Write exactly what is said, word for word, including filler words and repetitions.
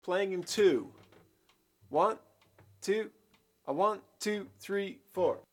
playing in two. One, two, a one, two, three, four.